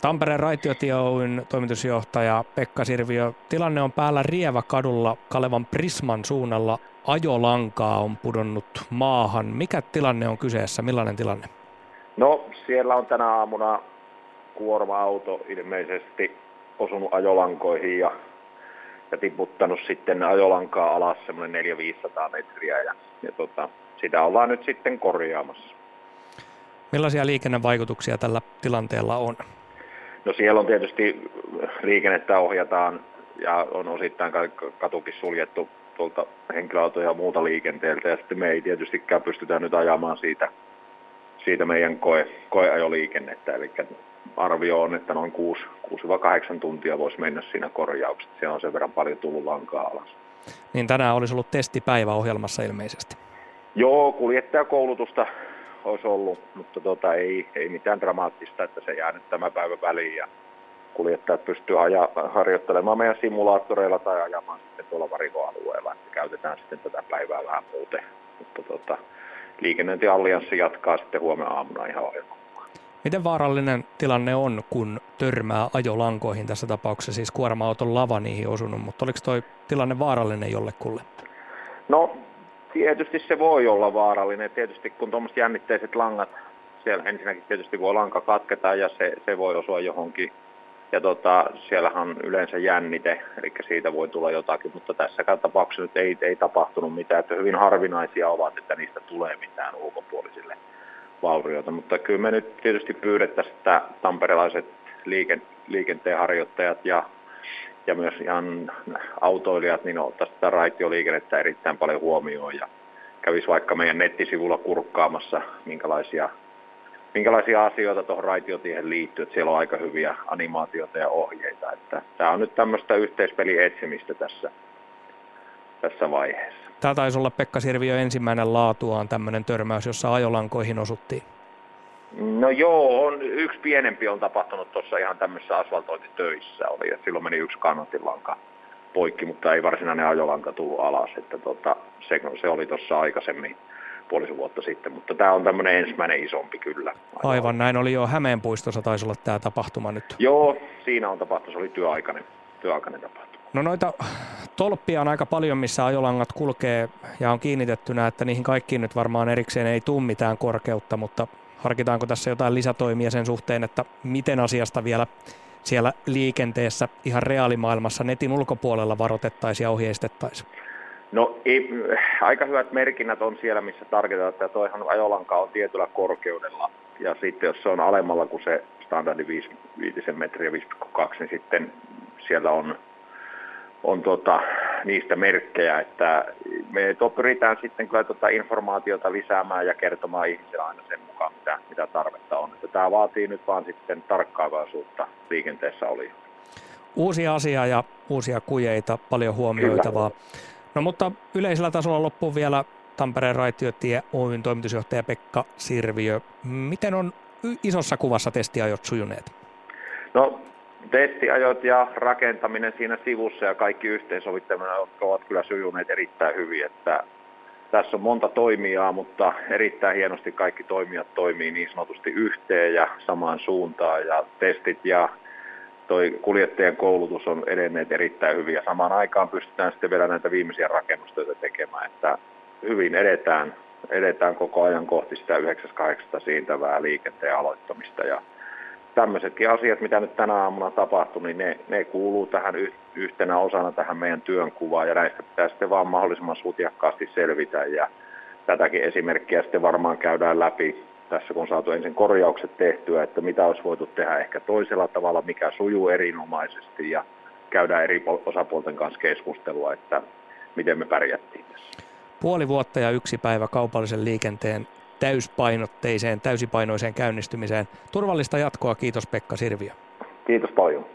Tampereen Raitiotie Oyn toimitusjohtaja Pekka Sirviö, tilanne on päällä Rievakadulla Kalevan Prisman suunnalla. Ajolankaa on pudonnut maahan. Mikä tilanne on kyseessä? Millainen tilanne? No, siellä on tänä aamuna kuorma-auto ilmeisesti osunut ajolankoihin ja tiputtanut sitten ajolankaa alas semmoinen 400-500 metriä ja sitä ollaan nyt sitten korjaamassa. Millaisia liikennevaikutuksia tällä tilanteella on? No siellä on tietysti liikennettä ohjataan ja on osittain katukin suljettu tuolta henkilöautoja ja muuta liikenteeltä ja sitten me ei tietystikään pystytä nyt ajamaan siitä meidän koeajoliikennettä. Eli arvio on, että noin 6-8 tuntia voisi mennä siinä korjauksessa. Siellä on sen verran paljon tullut lankaa alas. Niin tänään olisi ollut testipäivä ohjelmassa ilmeisesti. Joo, kuljettajakoulutusta olisi ollut, mutta ei mitään dramaattista, että se jää nyt tämä päivä väliin ja kuljettajat pystyy harjoittelemaan meidän simulaattoreilla tai ajamaan sitten tuolla varikoalueella, että käytetään sitten tätä päivää vähän muuten. Mutta liikennöintiallianssi jatkaa sitten huomenna aamuna ihan ohjelman. Miten vaarallinen tilanne on, kun törmää ajolankoihin tässä tapauksessa, siis kuorma-auton lava niihin osunut, mutta oliko toi tilanne vaarallinen jollekulle? No tietysti se voi olla vaarallinen. Tietysti kun tuommoiset jännitteiset langat, siellä ensinnäkin tietysti voi lanka katketa ja se voi osua johonkin. Ja siellähän on yleensä jännite, eli siitä voi tulla jotakin, mutta tässäkään tapauksessa nyt ei tapahtunut mitään. Että hyvin harvinaisia ovat, että niistä tulee mitään ulkopuolisille vaurioita. Mutta kyllä me nyt tietysti pyydettäisiin, että tamperelaiset liikenteenharjoittajat ja myös ihan autoilijat niin ottaisiin tätä raitioliikennettä erittäin paljon huomioon ja kävisi vaikka meidän nettisivulla kurkkaamassa, minkälaisia asioita tuohon raitiotiehen liittyy, että siellä on aika hyviä animaatioita ja ohjeita. Että tämä on nyt tämmöistä yhteispelin etsimistä tässä vaiheessa. Tämä taisi olla Pekka Sirviö ensimmäinen laatuaan tämmöinen törmäys, jossa ajolankoihin osuttiin. No joo, yksi pienempi on tapahtunut tuossa ihan tämmöisessä asfaltointitöissä. Silloin meni yksi kannatinlanka poikki, mutta ei varsinainen ajolanka tullut alas. Että se oli tuossa aikaisemmin puolisen vuotta sitten, mutta tämä on tämmöinen ensimmäinen isompi kyllä. Aivan, näin oli jo Hämeenpuistossa taisi olla tämä tapahtuma nyt. Joo, siinä on tapahtunut, se oli työaikainen tapahtuma. No noita tolppia on aika paljon, missä ajolangat kulkee ja on kiinnitettynä, että niihin kaikkiin nyt varmaan erikseen ei tule mitään korkeutta, mutta harkitaanko tässä jotain lisätoimia sen suhteen, että miten asiasta vielä siellä liikenteessä ihan reaalimaailmassa netin ulkopuolella varoitettaisiin ja ohjeistettaisiin? No aika hyvät merkinnät on siellä, missä tarkoitetaan, että toihan ajolanka on tietyllä korkeudella. Ja sitten jos se on alemmalla kuin se standardi 5 metriä 5,2, niin sitten siellä on niistä merkkejä, että me pyritään sitten kyllä informaatiota lisäämään ja kertomaan ihmisille aina sen mukaan, mitä tarvetta on. Että tämä vaatii nyt vaan sitten tarkkaavaisuutta liikenteessä oli. Uusia asia ja uusia kujeita, paljon huomioitavaa. Kyllä. No mutta yleisellä tasolla loppuun vielä Tampereen Raitiotie Oyn toimitusjohtaja Pekka Sirviö. Miten on isossa kuvassa testiajot sujuneet? No testiajot ja rakentaminen siinä sivussa ja kaikki yhteensovittaminen ovat kyllä sujuneet erittäin hyvin. Että tässä on monta toimijaa, mutta erittäin hienosti kaikki toimijat toimii niin sanotusti yhteen ja samaan suuntaan ja testit ja toi kuljettajien koulutus on edenneet erittäin hyvin ja samaan aikaan pystytään sitten vielä näitä viimeisiä rakennustöitä tekemään, että hyvin edetään koko ajan kohti sitä 9.8. siirtävää liikenteen aloittamista ja tämmöisetkin asiat, mitä nyt tänä aamuna tapahtui, niin ne kuuluu tähän yhtenä osana tähän meidän työnkuvaan ja näistä pitää sitten vaan mahdollisimman sutjakkaasti selvitä ja tätäkin esimerkkiä sitten varmaan käydään läpi tässä kun on saatu ensin korjaukset tehtyä, että mitä olisi voitu tehdä ehkä toisella tavalla, mikä sujuu erinomaisesti ja käydään eri osapuolten kanssa keskustelua, että miten me pärjättiin tässä. Puoli vuotta ja 1 päivä kaupallisen liikenteen täysipainoiseen käynnistymiseen. Turvallista jatkoa, kiitos Pekka Sirviö. Kiitos paljon.